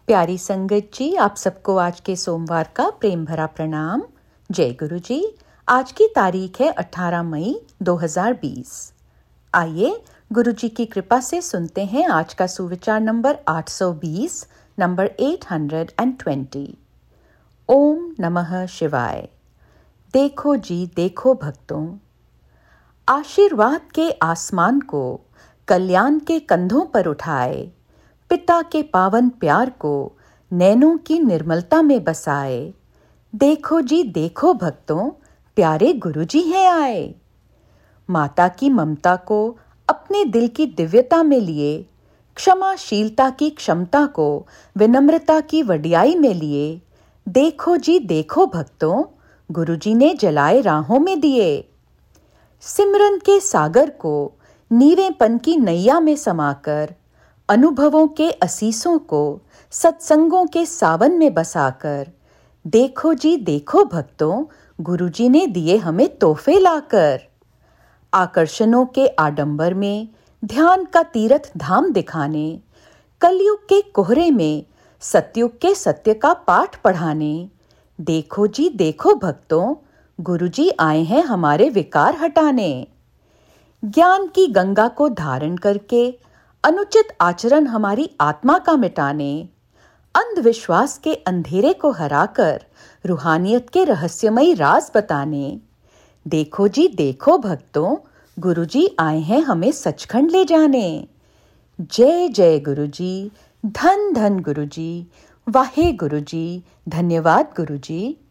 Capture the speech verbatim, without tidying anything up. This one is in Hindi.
प्यारी संगत जी, आप सबको आज के सोमवार का प्रेम भरा प्रणाम। जय गुरु जी। आज की तारीख है अठारह मई दो हज़ार बीस। आइए गुरु जी की कृपा से सुनते हैं आज का सुविचार नंबर आठ सौ बीस, नंबर आठ सौ बीस। ओम नमः शिवाय। देखो जी देखो भक्तों, आशीर्वाद के आसमान को कल्याण के कंधों पर उठाए, पिता के पावन प्यार को नैनों की निर्मलता में बसाए। देखो जी देखो भक्तों, प्यारे गुरुजी हैं आए। माता की ममता को अपने दिल की दिव्यता में लिए, क्षमाशीलता की क्षमता को विनम्रता की वडियाई में लिए। देखो जी देखो भक्तों, गुरुजी ने जलाए राहों में दिए। सिमरन के सागर को नीवेपन की नैया में समाकर, अनुभवों के असीसों को सत्संगों के सावन में बसाकर, देखो जी देखो भक्तों, गुरुजी ने दिए हमें तोहफे लाकर। आकर्षणों के आडंबर में ध्यान का तीर्थ धाम दिखाने, कलयुग के कोहरे में सतयुग के सत्य का पाठ पढ़ाने। देखो जी देखो भक्तों, गुरुजी आए हैं हमारे विकार हटाने। ज्ञान की गंगा को धारण करके अनुचित आचरण हमारी आत्मा का मिटाने, अंधविश्वास के अंधेरे को हराकर रूहानियत के रहस्यमयी राज बताने। देखो जी देखो भक्तों, गुरुजी आए हैं हमें सचखंड ले जाने। जय जय गुरुजी, धन धन गुरुजी, वाहे गुरुजी, धन्यवाद गुरुजी।